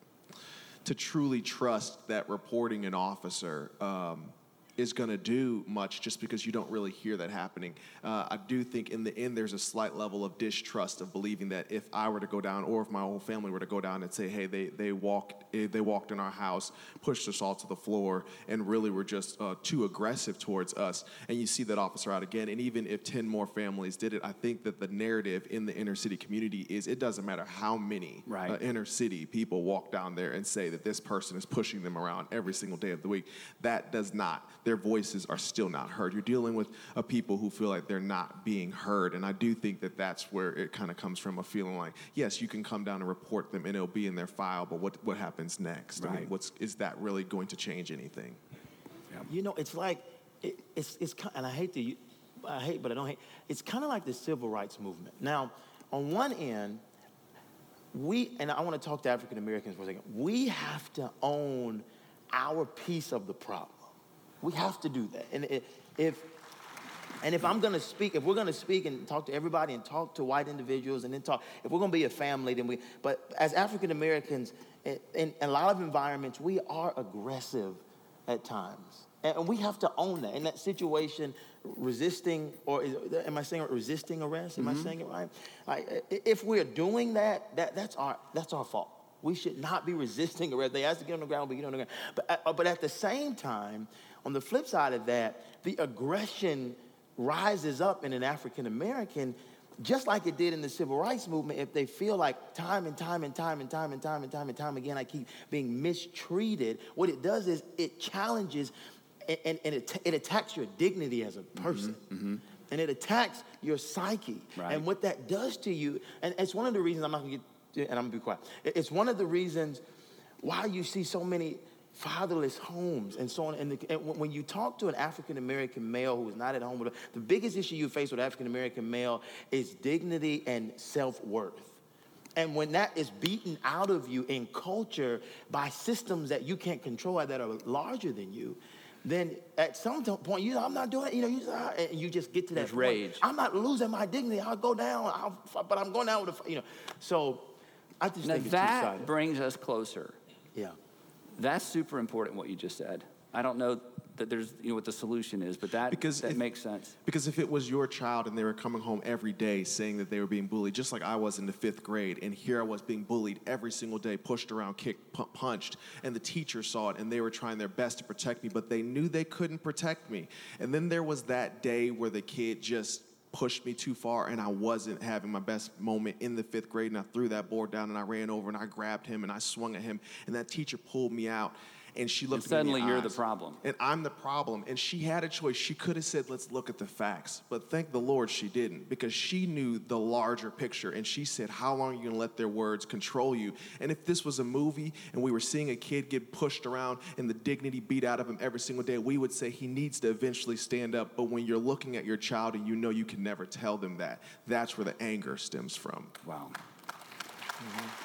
to truly trust that reporting an officer um, is going to do much just because you don't really hear that happening. Uh, I do think in the end there's a slight level of distrust of believing that if I were to go down, or if my whole family were to go down and say, hey, they they walked they walked in our house, pushed us all to the floor, and really were just uh, too aggressive towards us, and you see that officer out again, and even if ten more families did it, I think that the narrative in the inner city community is it doesn't matter how many right. uh, inner city people walk down there and say that this person is pushing them around every single day of the week. That does not. Their voices are still not heard. You're dealing with a people who feel like they're not being heard, and I do think that that's where it kind of comes from, a feeling like, yes, you can come down and report them, and it'll be in their file, but what what happens next? Right. I mean, what's is that really going to change anything? You know, it's like, it, it's, it's, and I hate to, I hate, but I don't hate, it's kind of like the civil rights movement. Now, on one end, we, and I want to talk to African Americans for a second, we have to own our piece of the problem. We have to do that. And if, and if I'm going to speak, if we're going to speak and talk to everybody and talk to white individuals and then talk, if we're going to be a family, then we, but as African Americans, in, in a lot of environments, we are aggressive at times. And we have to own that. In that situation, resisting, or is, am I saying resisting arrest? Am mm-hmm. I saying it right? Like, if we're doing that, that that's our that's our fault. We should not be resisting arrest. They ask to get on the ground, but get on the ground. But, uh, but at the same time, on the flip side of that, the aggression rises up in an African American, just like it did in the civil rights movement. If they feel like time and time and time and time and time and time and time again, I keep being mistreated, what it does is it challenges and, and, and it, it attacks your dignity as a person. Mm-hmm, mm-hmm. And it attacks your psyche. Right. And what that does to you, and it's one of the reasons, I'm not going to get, and I'm going to be quiet. It's one of the reasons why you see so many fatherless homes and so on. And, the, and when you talk to an African-American male who is not at home, with a, the biggest issue you face with African-American male is dignity and self-worth. And when that is beaten out of you in culture by systems that you can't control that are larger than you, then at some point, you know, I'm not doing it, you know, you just, uh, and you just get to that There's point. Rage. I'm not losing my dignity. I'll go down, I'll, but I'm going down with a, you know. So I just now think it's that two-sided. brings us closer. Yeah. That's super important, what you just said. I don't know that there's, you know, what the solution is, but that, because that if, makes sense. Because if it was your child and they were coming home every day saying that they were being bullied, just like I was in the fifth grade, and here I was being bullied every single day, pushed around, kicked, pu- punched, and the teacher saw it, and they were trying their best to protect me, but they knew they couldn't protect me. And then there was that day where the kid just pushed me too far, and I wasn't having my best moment in the fifth grade, and I threw that board down, and I ran over, and I grabbed him, and I swung at him, and that teacher pulled me out. And she looked and at me in suddenly the you're eyes, the problem. And I'm the problem. And she had a choice. She could have said, let's look at the facts. But thank the Lord she didn't, because she knew the larger picture. And she said, how long are you going to let their words control you? And if this was a movie and we were seeing a kid get pushed around and the dignity beat out of him every single day, we would say he needs to eventually stand up. But when you're looking at your child and you know you can never tell them that, that's where the anger stems from. Wow. Mm-hmm.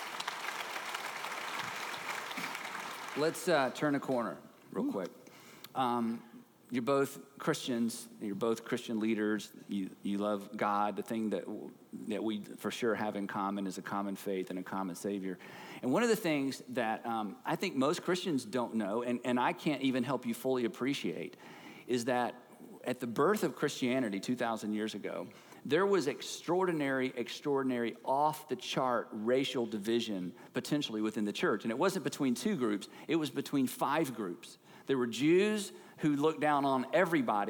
Let's uh, turn a corner real quick. Um, you're both Christians. You're both Christian leaders. You you love God. The thing that that we for sure have in common is a common faith and a common Savior. And one of the things that um, I think most Christians don't know, and, and I can't even help you fully appreciate, is that at the birth of Christianity two thousand years ago, there was extraordinary, extraordinary, off-the-chart racial division potentially within the church. And it wasn't between two groups. It was between five groups. There were Jews who looked down on everybody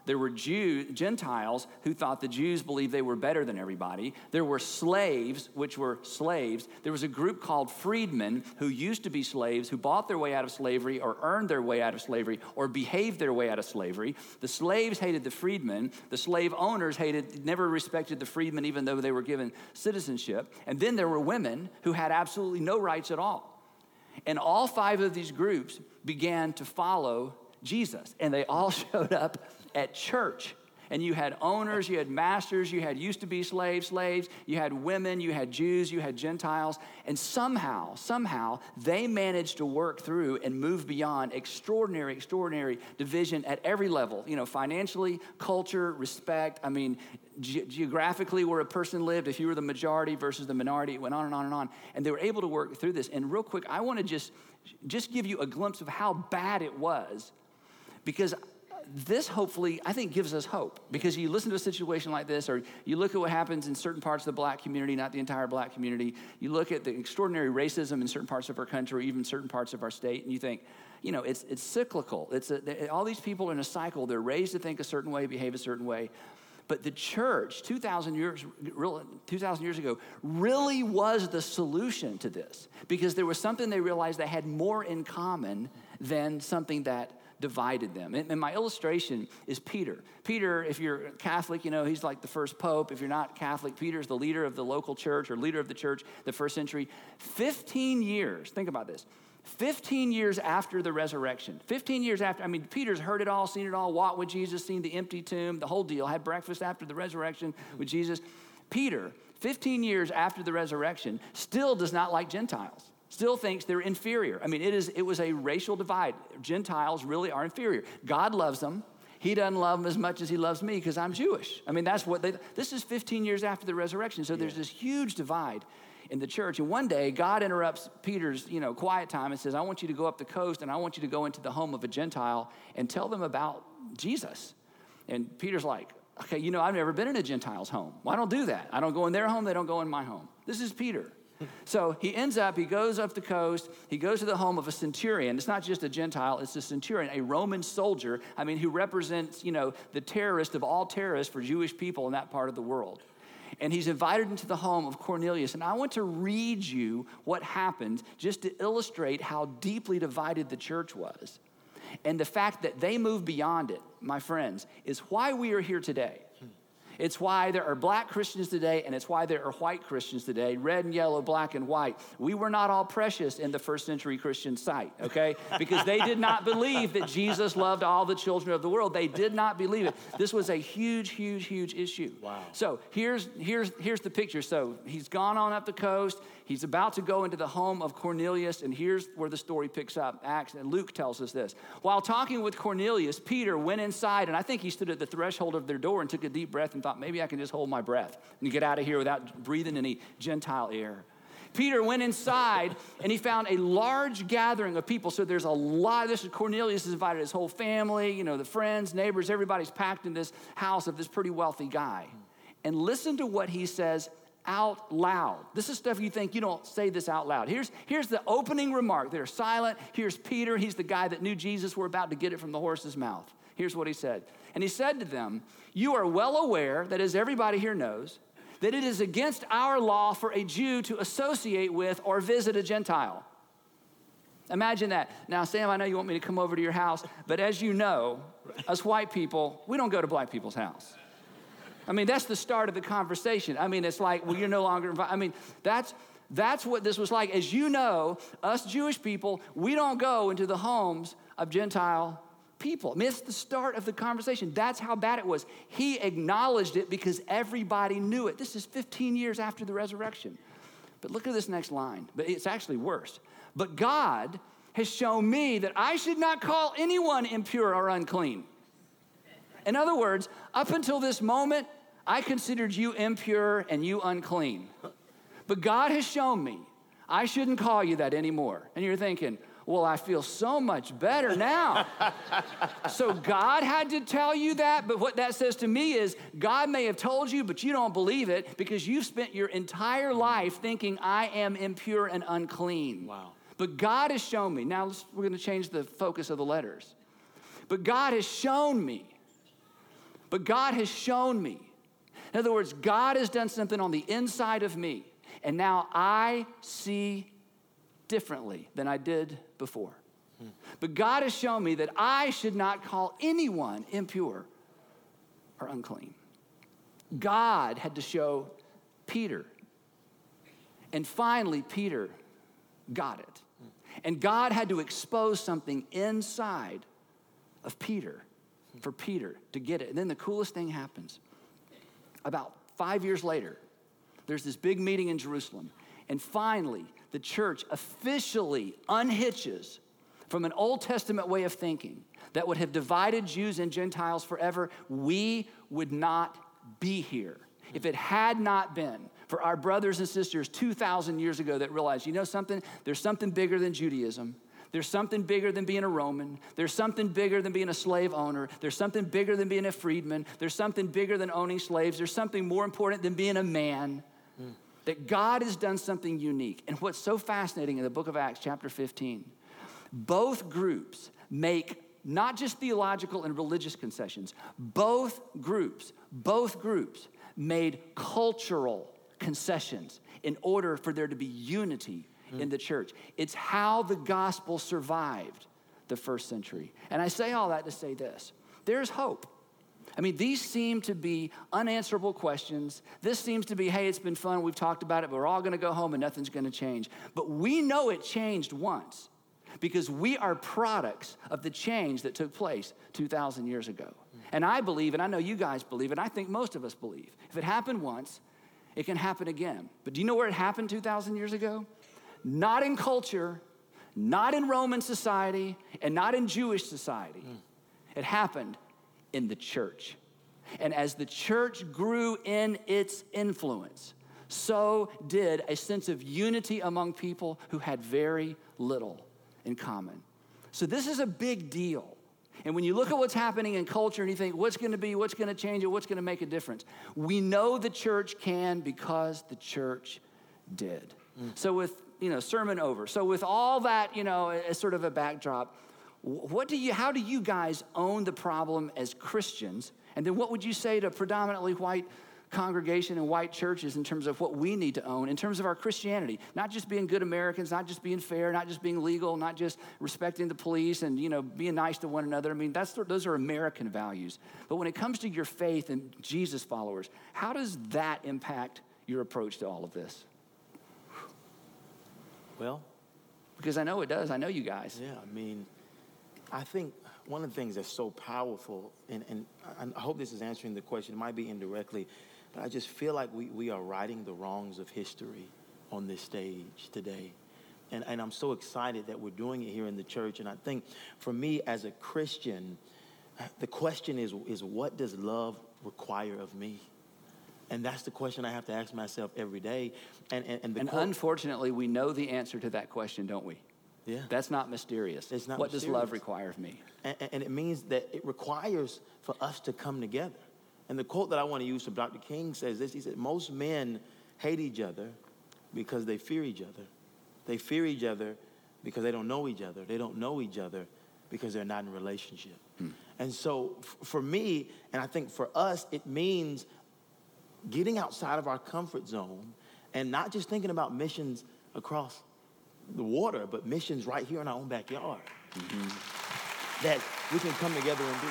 There were Jew, Gentiles who thought the Jews believed they were better than everybody. There were slaves, which were slaves. There was a group called freedmen who used to be slaves, who bought their way out of slavery or earned their way out of slavery or behaved their way out of slavery. The slaves hated the freedmen. The slave owners hated, never respected the freedmen even though they were given citizenship. And then there were women who had absolutely no rights at all. And all five of these groups began to follow Jesus. And they all showed up at church. And you had owners, you had masters, you had used to be slaves, slaves, you had women, you had Jews, you had Gentiles. And somehow, somehow, they managed to work through and move beyond extraordinary, extraordinary division at every level. You know, financially, culture, respect. I mean, ge- geographically, where a person lived, if you were the majority versus the minority, it went on and on and on. And they were able to work through this. And real quick, I want to just, just give you a glimpse of how bad it was, because this hopefully, I think, gives us hope, because you listen to a situation like this, or you look at what happens in certain parts of the black community, not the entire black community. You look at the extraordinary racism in certain parts of our country, or even certain parts of our state, and you think, you know, it's it's cyclical. It's a, all these people are in a cycle. They're raised to think a certain way, behave a certain way. But the church, two thousand years, two thousand years ago, really was the solution to this, because there was something they realized they had more in common than something that divided them. And, and my illustration is Peter. Peter, if you're Catholic, you know, he's like the first pope. If you're not Catholic, Peter's the leader of the local church, or leader of the church, the first century. fifteen years, think about this, fifteen years after the resurrection, fifteen years after, I mean, Peter's heard it all, seen it all, walked with Jesus, seen the empty tomb, the whole deal, had breakfast after the resurrection with Jesus. Peter, fifteen years after the resurrection, still does not like Gentiles. Still thinks they're inferior. I mean, it is. It was a racial divide. Gentiles really are inferior. God loves them. He doesn't love them as much as he loves me because I'm Jewish. I mean, that's what they, this is fifteen years after the resurrection. So there's this huge divide in the church. And one day, God interrupts Peter's, you know, quiet time and says, I want you to go up the coast and I want you to go into the home of a Gentile and tell them about Jesus. And Peter's like, okay, you know, I've never been in a Gentile's home. Well, I don't do that. I don't go in their home. They don't go in my home. This is Peter. So he ends up, he goes up the coast, he goes to the home of a centurion. It's not just a Gentile, it's a centurion, a Roman soldier, I mean, who represents, you know, the terrorist of all terrorists for Jewish people in that part of the world. And he's invited into the home of Cornelius. And I want to read you what happened just to illustrate how deeply divided the church was. And the fact that they moved beyond it, my friends, is why we are here today. It's why there are black Christians today, and it's why there are white Christians today, red and yellow, black and white. We were not all precious in the first century Christian sight, okay? Because they did not believe that Jesus loved all the children of the world. They did not believe it. This was a huge, huge, huge issue. Wow. So here's, here's, here's the picture. So he's gone on up the coast. He's about to go into the home of Cornelius, and here's where the story picks up. Acts, and Luke tells us this. While talking with Cornelius, Peter went inside, and I think he stood at the threshold of their door and took a deep breath and thought, maybe I can just hold my breath and get out of here without breathing any Gentile air. Peter went inside, and he found a large gathering of people. So there's a lot. This is Cornelius has invited his whole family, you know, the friends, neighbors, everybody's packed in this house of this pretty wealthy guy. And listen to what he says out loud. This is stuff you think you don't say this out loud. Here's, here's the opening remark. They're silent. Here's Peter. He's the guy that knew Jesus. We're about to get it from the horse's mouth. Here's what he said. And he said to them, you are well aware, that as everybody here knows, that it is against our law for a Jew to associate with or visit a Gentile. Imagine that. Now, Sam, I know you want me to come over to your house, but as you know, us white people, we don't go to black people's house. I mean, that's the start of the conversation. I mean, it's like, well, you're no longer invited. I mean, that's that's what this was like. As you know, us Jewish people, we don't go into the homes of Gentile people. I mean, it's the start of the conversation. That's how bad it was. He acknowledged it because everybody knew it. This is fifteen years after the resurrection. But look at this next line. But it's actually worse. But God has shown me that I should not call anyone impure or unclean. In other words, up until this moment, I considered you impure and you unclean. But God has shown me I shouldn't call you that anymore. And you're thinking, well, I feel so much better now. So God had to tell you that, but what that says to me is God may have told you, but you don't believe it because you've spent your entire life thinking I am impure and unclean. Wow. But God has shown me. Now let's, we're going to change the focus of the letters. But God has shown me but God has shown me. In other words, God has done something on the inside of me, and now I see differently than I did before. Hmm. But God has shown me that I should not call anyone impure or unclean. God had to show Peter. And finally, Peter got it. And God had to expose something inside of Peter for Peter to get it. And then the coolest thing happens. About five years later, there's this big meeting in Jerusalem. And finally, the church officially unhitches from an Old Testament way of thinking that would have divided Jews and Gentiles forever. We would not be here if it had not been for our brothers and sisters two thousand years ago that realized, you know something? There's something bigger than Judaism. There's something bigger than being a Roman. There's something bigger than being a slave owner. There's something bigger than being a freedman. There's something bigger than owning slaves. There's something more important than being a man. Mm. That God has done something unique. And what's so fascinating in the book of Acts, chapter fifteen, both groups make not just theological and religious concessions, both groups, both groups made cultural concessions in order for there to be unity mm. in the church. It's how the gospel survived the first century. And I say all that to say this. There's hope. I mean, these seem to be unanswerable questions. This seems to be, hey, it's been fun. We've talked about it, but we're all going to go home and nothing's going to change. But we know it changed once because we are products of the change that took place two thousand years ago. And I believe, and I know you guys believe, and I think most of us believe, if it happened once, it can happen again. But do you know where it happened two thousand years ago? Not in culture, not in Roman society, and not in Jewish society. Mm. It happened in the church. And as the church grew in its influence, so did a sense of unity among people who had very little in common. So this is a big deal. And when you look at what's happening in culture and you think, what's going to be, what's going to change it, what's going to make a difference? We know the church can because the church did. Mm. So with, you know, sermon over. So with all that, you know, as sort of a backdrop, what do you, how do you guys own the problem as Christians? And then what would you say to predominantly white congregation and white churches in terms of what we need to own in terms of our Christianity? Not just being good Americans, not just being fair, not just being legal, not just respecting the police and, you know, being nice to one another. I mean, that's those are American values. But when it comes to your faith and Jesus followers, how does that impact your approach to all of this? Well, because I know it does. I know you guys. Yeah, I mean, I think one of the things that's so powerful, and, and I hope this is answering the question, it might be indirectly, but I just feel like we, we are righting the wrongs of history on this stage today. And, and I'm so excited that we're doing it here in the church. And I think for me as a Christian, the question is, is what does love require of me? And that's the question I have to ask myself every day. And, and, and, the and quote, unfortunately, we know the answer to that question, don't we? Yeah. That's not mysterious. It's not what mysterious. does love require of me? And, and it means that it requires for us to come together. And the quote that I want to use from Doctor King says this. He said, most men hate each other because they fear each other. They fear each other because they don't know each other. They don't know each other because they're not in a relationship. Hmm. And so f- for me, and I think for us, it means getting outside of our comfort zone and not just thinking about missions across the water, but missions right here in our own backyard mm-hmm. that we can come together and do.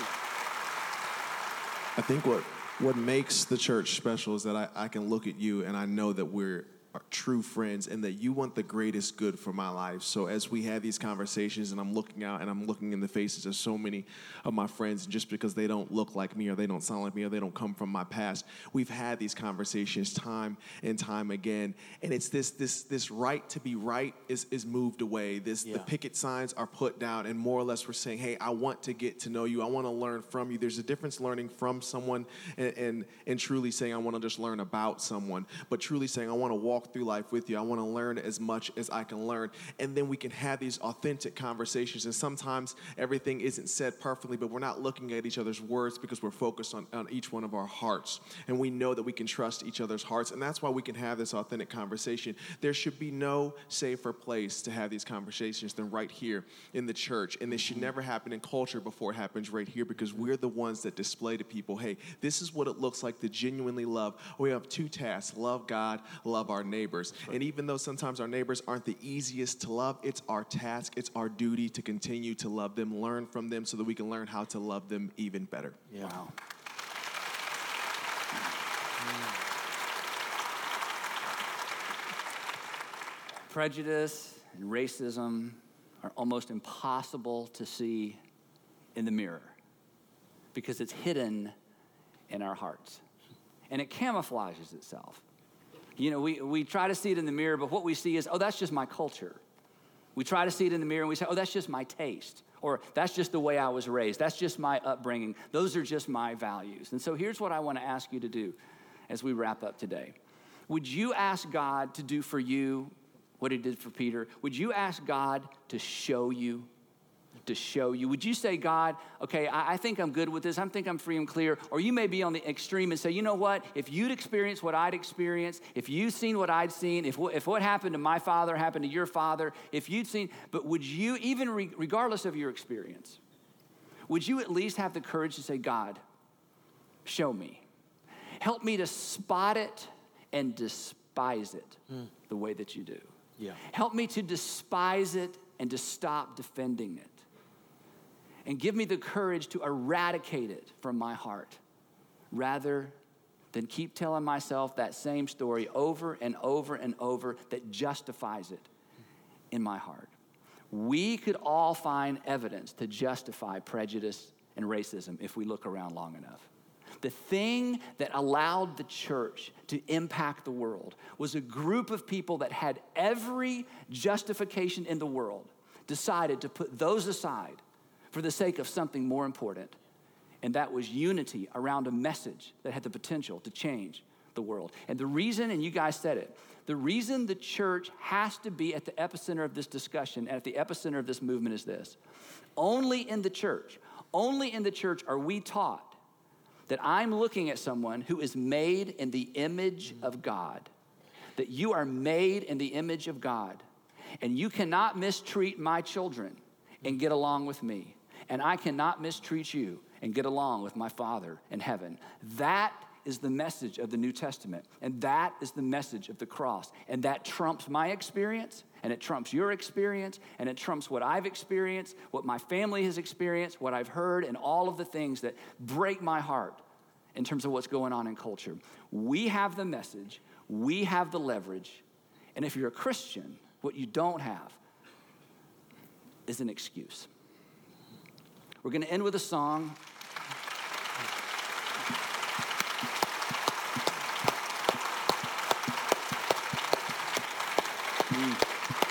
I think what what makes the church special is that I, I can look at you and I know that we're true friends and that you want the greatest good for my life. So as we have these conversations and I'm looking out and I'm looking in the faces of so many of my friends, and just because they don't look like me or they don't sound like me or they don't come from my past, we've had these conversations time and time again. And it's this this this right to be right is is moved away. This yeah. The picket signs are put down and more or less we're saying, hey, I want to get to know you. I want to learn from you. There's a difference learning from someone and and, and truly saying I want to just learn about someone, but truly saying I want to walk walk through life with you. I want to learn as much as I can learn. And then we can have these authentic conversations. And sometimes everything isn't said perfectly, but we're not looking at each other's words because we're focused on, on each one of our hearts. And we know that we can trust each other's hearts. And that's why we can have this authentic conversation. There should be no safer place to have these conversations than right here in the church. And this should never happen in culture before it happens right here, because we're the ones that display to people, hey, this is what it looks like to genuinely love. We have two tasks: love God, love our neighbors. Right. And even though sometimes our neighbors aren't the easiest to love, it's our task, it's our duty to continue to love them, learn from them so that we can learn how to love them even better. Yeah. Wow. Prejudice and racism are almost impossible to see in the mirror because it's hidden in our hearts. And it camouflages itself. You know, we, we try to see it in the mirror, but what we see is, oh, that's just my culture. We try to see it in the mirror and we say, oh, that's just my taste. Or that's just the way I was raised. That's just my upbringing. Those are just my values. And so here's what I want to ask you to do as we wrap up today. Would you ask God to do for you what he did for Peter? Would you ask God to show you? To show you? Would you say, God, okay, I, I think I'm good with this. I think I'm free and clear. Or you may be on the extreme and say, you know what? If you'd experienced what I'd experienced, if you'd seen what I'd seen, if, if what happened to my father happened to your father, if you'd seen, but would you, even re, regardless of your experience, would you at least have the courage to say, God, show me. Help me to spot it and despise it mm. the way that you do. Yeah. Help me to despise it and to stop defending it. And give me the courage to eradicate it from my heart rather than keep telling myself that same story over and over and over that justifies it in my heart. We could all find evidence to justify prejudice and racism if we look around long enough. The thing that allowed the church to impact the world was a group of people that had every justification in the world, decided to put those aside for the sake of something more important, and that was unity around a message that had the potential to change the world. And the reason, and you guys said it, the reason the church has to be at the epicenter of this discussion and at the epicenter of this movement is this. Only in the church, only in the church are we taught that I'm looking at someone who is made in the image of God, that you are made in the image of God, and you cannot mistreat my children and get along with me. And I cannot mistreat you and get along with my Father in heaven. That is the message of the New Testament. And that is the message of the cross. And that trumps my experience, and it trumps your experience, and it trumps what I've experienced, what my family has experienced, what I've heard, and all of the things that break my heart in terms of what's going on in culture. We have the message. We have the leverage. And if you're a Christian, what you don't have is an excuse. We're going to end with a song. Mm.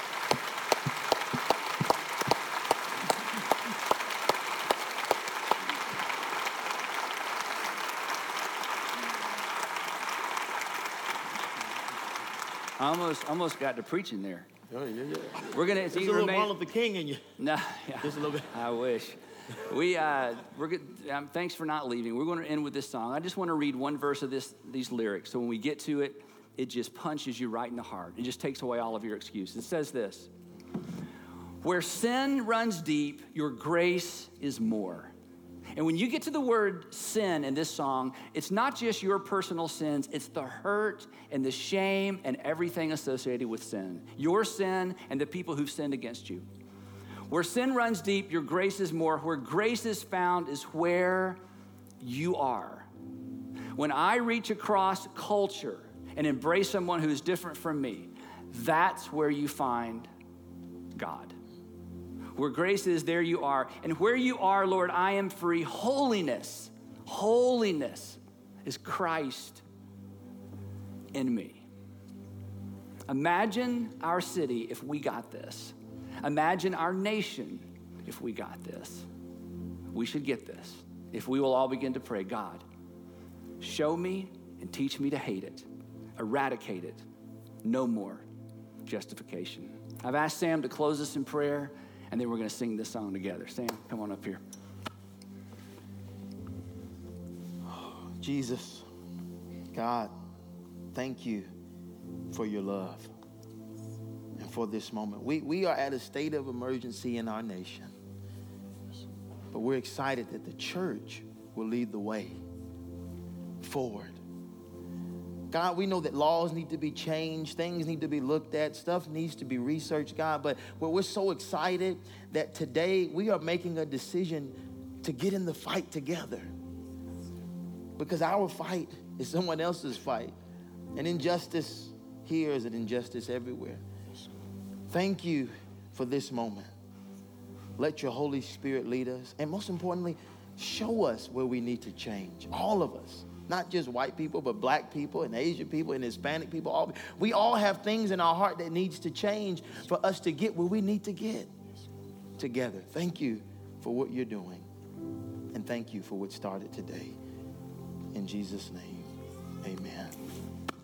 I almost, almost got to preaching there. Oh, yeah, yeah. We're going to There's a little Martin Luther King in you. No, yeah. Just a little bit. I wish. We, uh, we're good. Um, thanks for not leaving. We're going to end with this song. I just want to read one verse of this, these lyrics. So when we get to it, it just punches you right in the heart. It just takes away all of your excuses. It says this: where sin runs deep, your grace is more. And when you get to the word sin in this song, it's not just your personal sins, it's the hurt and the shame and everything associated with sin. Your sin and the people who've sinned against you. Where sin runs deep, your grace is more. Where grace is found is where you are. When I reach across culture and embrace someone who is different from me, that's where you find God. Where grace is, there you are. And where you are, Lord, I am free. Holiness, holiness is Christ in me. Imagine our city if we got this. Imagine our nation if we got this. We should get this. If we will all begin to pray, God, show me and teach me to hate it, eradicate it No more justification. I've asked Sam to close us in prayer, and then we're going to sing this song together. Sam, come on up here. Jesus, God, thank you for your love and for this moment. We, we are at a state of emergency in our nation, but we're excited that the church will lead the way forward. God, we know that laws need to be changed, things need to be looked at, stuff needs to be researched, God, but we're so excited that today we are making a decision to get in the fight together. Because our fight is someone else's fight. And injustice here is an injustice everywhere. Thank you for this moment. Let your Holy Spirit lead us. And most importantly, show us where we need to change. All of us. Not just white people, but black people and Asian people and Hispanic people. All, we all have things in our heart that needs to change for us to get where we need to get together. Thank you for what you're doing. And thank you for what started today. In Jesus' name, amen.